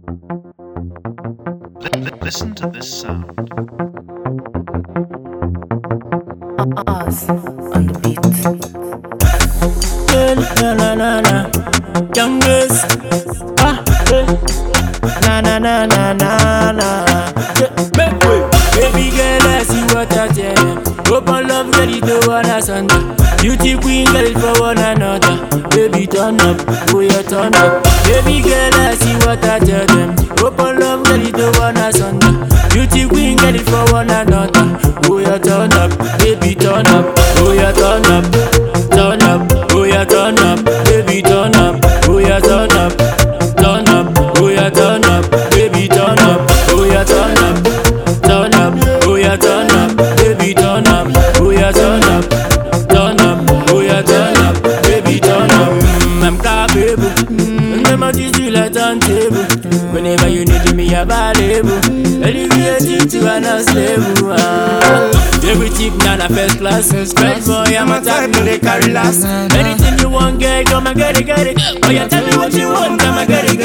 Listen to this sound. Us on the beat. Na na na na, youngest. Na na na na na na. Make way, baby girl, I see what I tell you. Open love, get it to one asunder. Beauty queen, get it for one another. Baby turn up, oh yeah turn up. Baby girl, I see what I tell them. Open love, get it to one asunder. Beauty queen, get it for one another. Oh yeah turn up, baby turn up, oh yeah turn up, turn up, oh yeah turn up, baby turn up, oh yeah turn up, turn up, oh yeah turn up, baby turn up, oh yeah turn up, turn up, oh yeah turn up, baby turn up, oh yeah turn up, turn up, oh yeah turn up, baby turn up. I'm capable, never just you like turntable. Whenever you need me, available. Elevated to an unstable. Every tip now a first class. Fresh boy, I'm a type, no they carry last. Anything you want, get, come and get it. Oh, you tell me what you want, come and get it.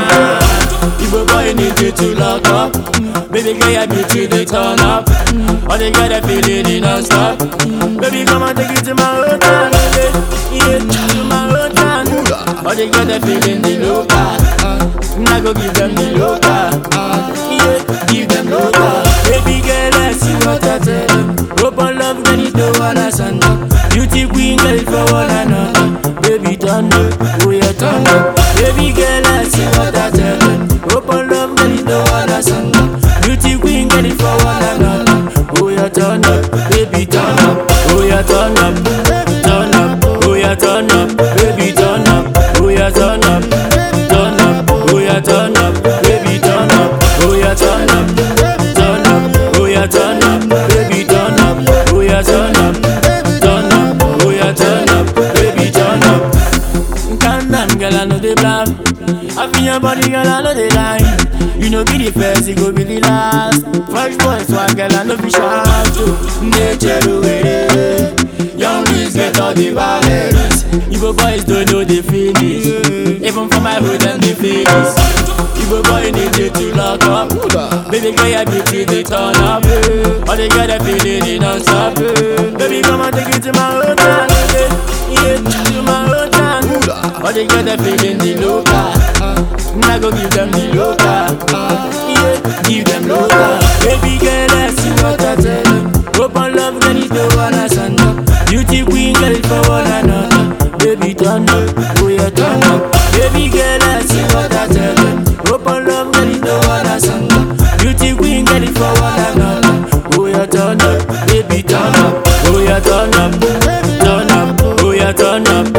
If a boy need you to lock up, baby girl, you beauty, they turn up. All they got a feeling in non-stop. Baby, come and take it to my own town. Yeah, to my own town. All they got a feeling in local. I go give them the local. Yeah, give them local. Baby girl, I see what I tell them. Open love, get it to one asunder. Beauty queen, get it for one another. Baby turn up, oh yeah turn up. Baby girl, I see what I tell them. Open love, get it to one asunder. Beauty queen, get it for one another. Oh yeah turn up, baby turn up, oh yeah turn up, turn up, oh yeah turn up, baby turn up, oh yeah turn up, turn up, oh yeah turn up, baby turn up, oh yeah turn up, turn up, oh yeah turn up, baby turn up, oh yeah turn up, turn up, oh yeah turn up, baby turn up. Calm down, girl, I know they bluff. I feel your body, girl, I know they lie. You know be the first, it go be the last. Fresh boy, swag, girl, I know be sharp too. Nature way, young boys get all the violence. Evil boys don't know the finish. Even for my hood and the finish. Evil boy need you to lock up. Baby girl, your beauty they turn up. All they got a feeling in non-stop. Baby, come and take it to my own town. Yeah, to my own town. All they got a feeling the local. I go give them the local. Yeah, give them local. Baby girl, I see what I tell them. Open love, get it to one asunder. Beauty queen, get it for one another. Baby turn up, oh yeah turn up. Baby girl, I see what I tell them. Open love, get it to one asunder. Beauty queen, get it for one another. Oh yeah turn up, baby turn up, oh yeah turn up, turn up, oh yeah turn up,